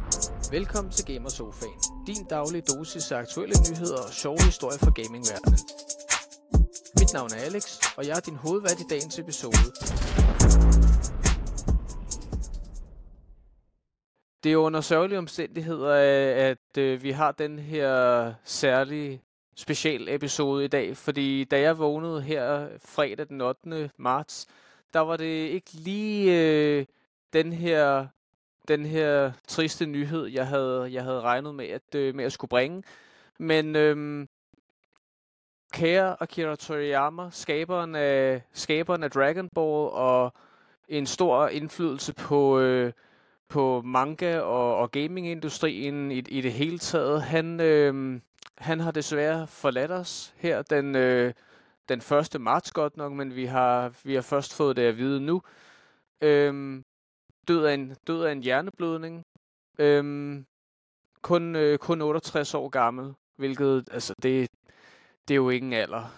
Velkommen til Gamersofaen, din daglige dosis af aktuelle nyheder og sjove historier fra gamingverdenen. Mit navn er Alex, og jeg er din hovedvært i dagens episode. Det er under sørgelige omstændigheder, at vi har den her særlige special episode i dag, fordi da jeg vågnede her fredag den 8. marts, der var det ikke lige den her triste nyhed, jeg havde regnet med at skulle bringe. Men kære Akira Toriyama, skaberen af Dragon Ball og en stor indflydelse på manga og gamingindustrien i det hele taget, han har desværre forladt os her den 1. marts godt nok, men vi har først fået det at vide nu. Død af en hjerneblødning. Kun 68 år gammel, hvilket, altså, det er jo ingen alder.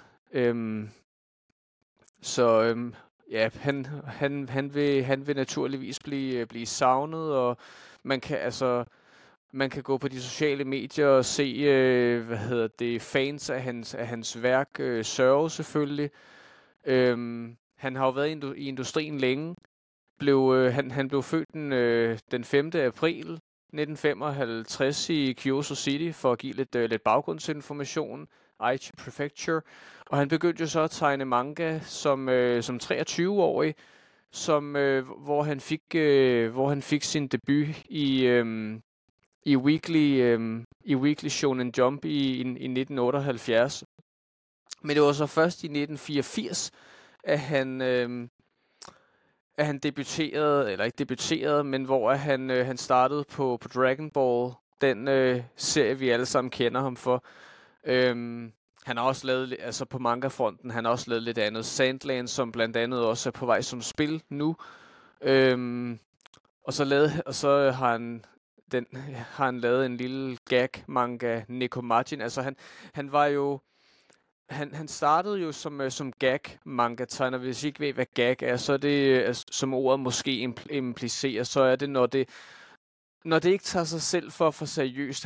Ja, han vil naturligvis blive savnet, og man kan gå på de sociale medier og se, fans af hans værk sørge selvfølgelig. Han har jo været i industrien længe. Han blev født den 5. april 1955 i Kyoto City, for at give lidt baggrundsinformation, Aichi Prefecture. Og han begyndte jo så at tegne manga som 23-årig, hvor han fik sin debut i Weekly Shonen Jump i 1978. Men det var så først i 1984, at han debuterede, eller ikke debuterede, men hvor han startede på Dragon Ball, den serie, vi alle sammen kender ham for. Han har også lavet, altså på manga-fronten, han har også lavet lidt andet. Sandland, som blandt andet også er på vej som spil nu. Og så har han lavet en lille gag-manga, Nekomajin. Altså han var jo... Han startede jo som gag-manga-tegner. Hvis I ikke ved, hvad gag er, så er det, som ordet måske implicerer, så er det, når det ikke tager sig selv for seriøst.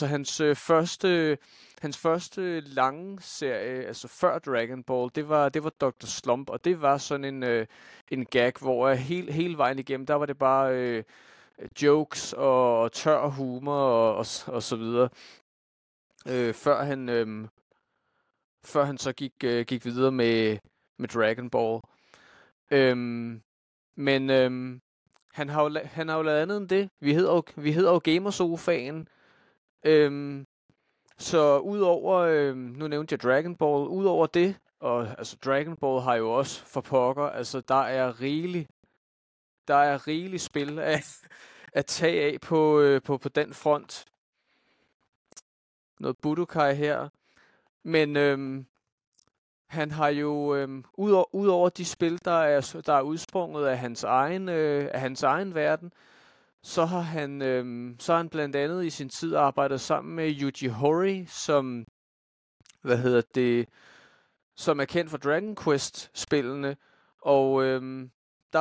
Hans første lange serie, altså før Dragon Ball, det var Dr. Slump, og det var sådan en gag, hvor hele vejen igennem, der var det bare jokes og tør humor og så videre. Før han så gik videre med Dragon Ball. Han har jo lavet andet end det. Vi hedder jo Gamersofaen. Så udover, nu nævnte jeg Dragon Ball, udover det, og altså Dragon Ball har jo også for pokker, altså der er rigeligt spil at tage af på den front. Noget Budokai her. Men han har jo, udover de spil, der er udsprunget af hans egen verden, så har han blandt andet i sin tid arbejdet sammen med Yuji Horii, som er kendt for Dragon Quest-spillene, og der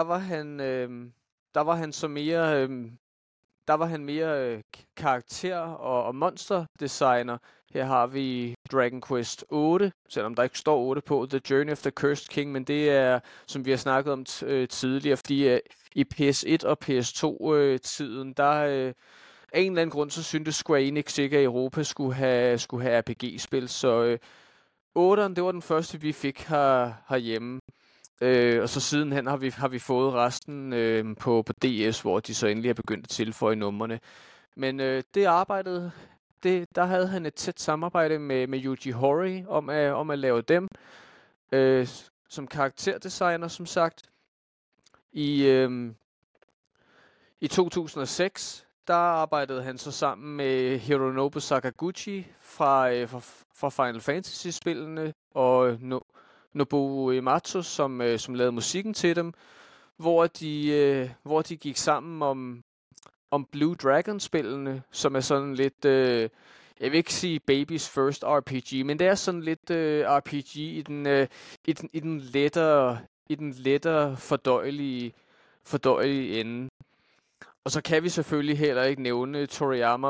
var han mere karakter- og monsterdesigner. Her har vi Dragon Quest 8, selvom der ikke står 8 på, The Journey of the Cursed King, men det er, som vi har snakket om tidligere, fordi i PS1 og PS2-tiden, der af en eller anden grund, så syntes Square Enix ikke, at Europa skulle have RPG-spil, så 8'eren, det var den første, vi fik herhjemme. Og så sidenhen har vi fået resten på DS, hvor de så endelig har begyndt at tilføje numrene. Men der havde han et tæt samarbejde med Yuji Horii om at lave dem som karakterdesigner, som sagt. I 2006, der arbejdede han så sammen med Hironobu Sakaguchi fra Final Fantasy-spillene og Nobuo Uematsu, som lavede musikken til dem, hvor de gik sammen om Blue Dragon-spillene, som er sådan lidt, jeg vil ikke sige Baby's First RPG, men det er sådan lidt RPG i den lettere fordøjelige ende. Og så kan vi selvfølgelig heller ikke nævne Toriyama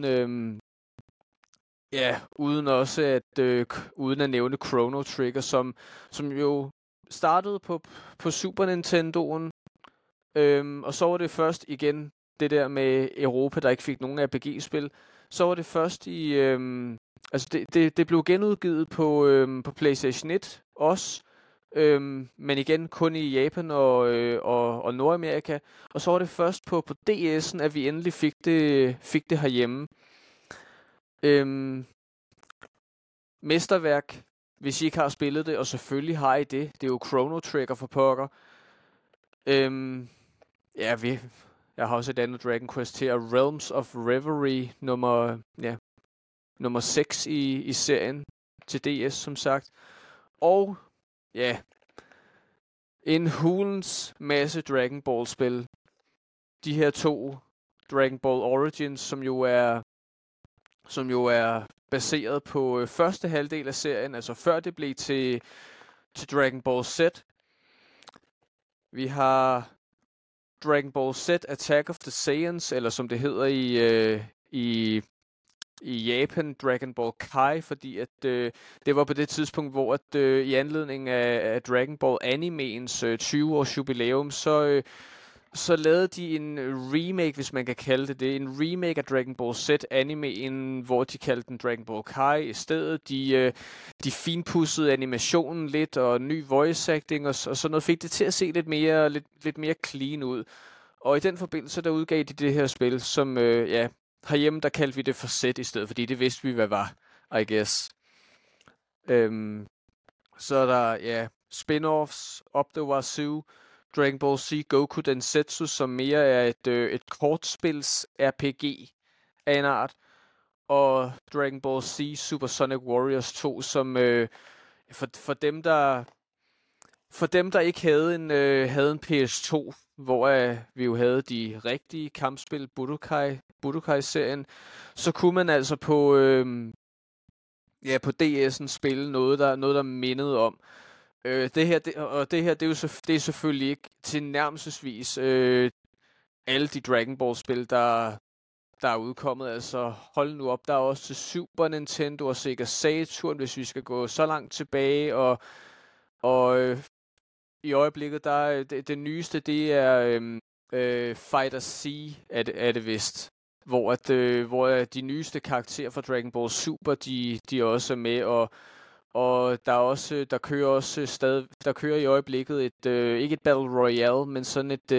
uden også uden at nævne Chrono Trigger, som jo startede på Super Nintendoen. Og så var det først igen det der med Europa, der ikke fik nogen RPG-spil. Så var det først i... det blev genudgivet på PlayStation 1 også. Men igen kun i Japan og Nordamerika. Og så var det først på DS'en, at vi endelig fik det herhjemme. Mesterværk, hvis I ikke har spillet det, og selvfølgelig har I det. Det er jo Chrono Trigger for pokker. Jeg har også et andet Dragon Quest her. Realms of Reverie, nummer 6 i serien til DS, som sagt. Og en hulens masse Dragon Ball-spil. De her 2, Dragon Ball Origins, som jo er baseret på første halvdel af serien, altså før det blev til Dragon Ball Z. Vi har Dragon Ball Z Attack of the Saiyans, eller som det hedder i Japan, Dragon Ball Kai, fordi at det var på det tidspunkt, hvor at i anledning af Dragon Ball animeens 20-års jubilæum, så lavede de en remake, hvis man kan kalde det. En remake af Dragon Ball Z animeen, hvor de kaldte den Dragon Ball Kai i stedet. De finpudsede animationen lidt, og ny voice acting og sådan noget, fik det til at se lidt mere clean ud. Og i den forbindelse, der udgav de det her spil, som herhjemme, der kaldte vi det for Z i stedet, fordi det vidste vi, hvad var, I guess. Så er der, spin-offs, Up the Wazoo, Dragon Ball Z Goku Densetsu, som mere er et kortspils RPG af en art, og Dragon Ball Z Super Sonic Warriors 2, som for dem der ikke havde en PS2, hvor vi jo havde de rigtige kampspil, Budokai-serien, så kunne man altså på DS'en spille noget der mindede om. Det her, det er selvfølgelig ikke tilnærmelsesvis alle de Dragon Ball-spil, der er udkommet. Altså, hold nu op, der er også til Super Nintendo og Sega Saturn, hvis vi skal gå så langt tilbage. Og i øjeblikket, det nyeste, det er Fighter C, er det vist. Hvor de nyeste karakterer fra Dragon Ball Super, de også er med, og der kører i øjeblikket ikke et Battle Royale, men sådan et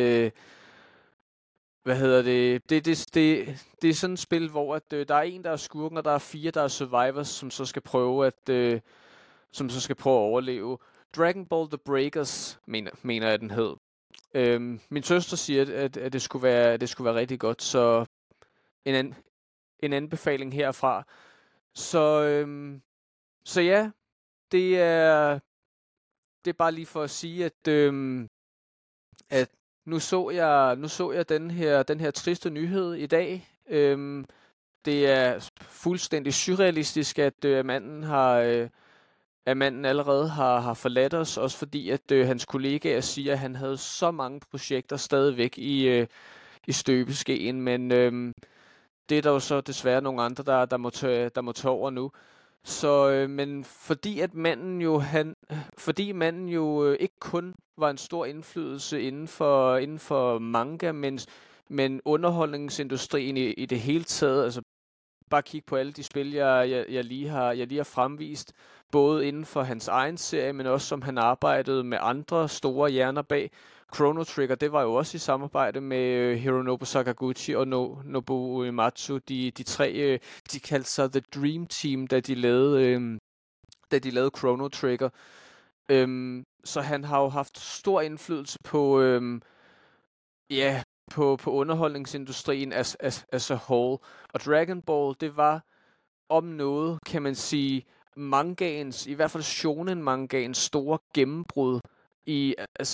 det er sådan et spil, hvor der er en, der er skurken, og der er 4, der er survivors, som så skal prøve at overleve. Dragon Ball The Breakers mener jeg den hed. Min søster siger, at det skulle være rigtig godt, så en anbefaling herfra. Så ja, det er bare lige for at sige, at nu så jeg den her triste nyhed i dag. Det er fuldstændig surrealistisk, at manden allerede har forladt os, også fordi at hans kollegaer siger, at han havde så mange projekter stadigvæk i støbeskeen, men det er der jo så desværre nogle andre, der må tage over nu. Så, men fordi manden jo ikke kun var en stor indflydelse inden for manga, men underholdningsindustrien i det hele taget, altså bare kig på alle de spil, jeg lige har fremvist, både inden for hans egen serie, men også som han arbejdede med andre store hjerner bag. Chrono Trigger, det var jo også i samarbejde med Hironobu Sakaguchi og Nobuo Uematsu. De tre, de kaldte sig The Dream Team, da de lavede Chrono Trigger. Så han har jo haft stor indflydelse på underholdningsindustrien as a whole. Og Dragon Ball, det var om noget, kan man sige, mangaens, i hvert fald shonen mangaens store gennembrud i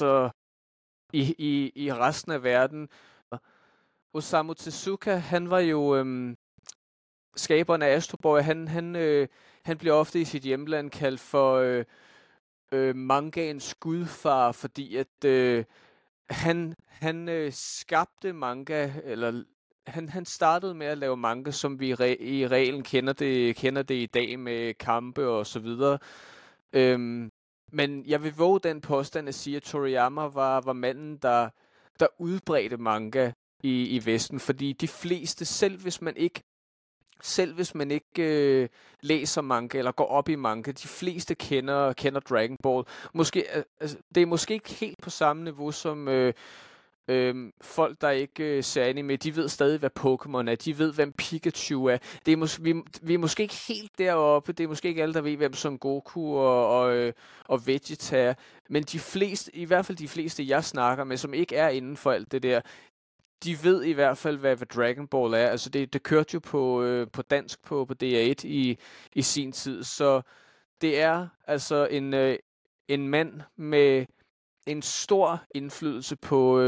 resten af verden. Osamu Tezuka, han var jo skaberen af Astro Boy. Han bliver ofte i sit hjemland kaldt for mangaens gudfar, fordi at han skabte manga, eller han startede med at lave manga, som vi i reglen kender det i dag med kampe og så videre. Men jeg vil våge den påstand at sige, at Toriyama var manden, der udbredte manga i Vesten, fordi de fleste, selv hvis man ikke læser manga eller går op i manga, de fleste kender Dragon Ball. Det er måske ikke helt på samme niveau som folk, der ikke ser anime. De ved stadig, hvad Pokémon er. De ved, hvem Pikachu er. Det er vi er måske ikke helt deroppe. Det er måske ikke alle, der ved, hvem Son Goku og Vegeta er. Men de fleste, i hvert fald de fleste, jeg snakker med, som ikke er inden for alt det der, de ved i hvert fald, hvad Dragon Ball er. Altså, det kørte jo på dansk på DR1 i sin tid. Så det er altså en mand med en stor indflydelse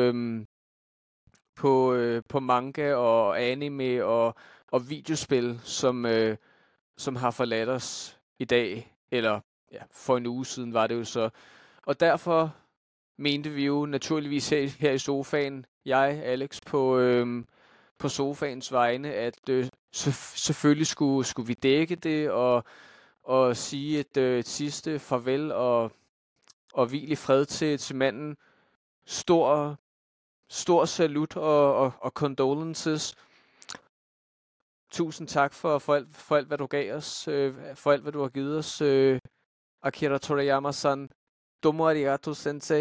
på manga og anime og videospil, som har forladt os i dag. Eller ja, for en uge siden var det jo så. Og derfor mente vi jo naturligvis her i sofaen, jeg, Alex, på sofaens vegne, at selvfølgelig skulle vi dække det og sige et sidste farvel og hvil i fred til manden. Stor salut og condolences. Tusind tak for alt, hvad du gav os, for alt, hvad du har givet os, Akira Toriyama-san. Domo arigato, sensei.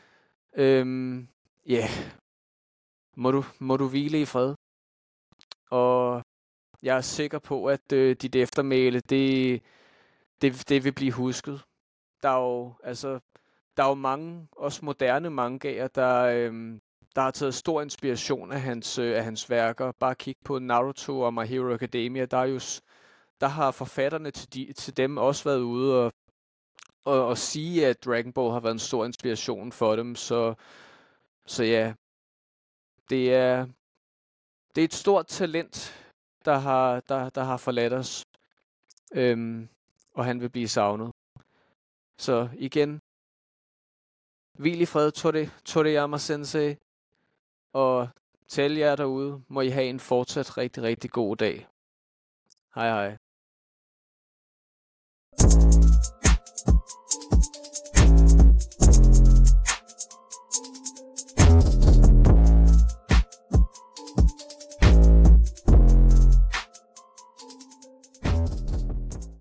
Yeah. Må du hvile i fred. Og jeg er sikker på, at dit eftermæle, det vil blive husket. Der er jo mange, også moderne mangaer, der har taget stor inspiration af hans værker. Bare kig på Naruto og My Hero Academia. Der har forfatterne til dem også været ude og sige, at Dragon Ball har været en stor inspiration for dem. Så ja, det er et stort talent, der har forladt os. Og han vil blive savnet. Så igen, hvil i fred, Toriyama Sensei. Og til alle jer derude, må I have en fortsat rigtig, rigtig god dag. Hej hej.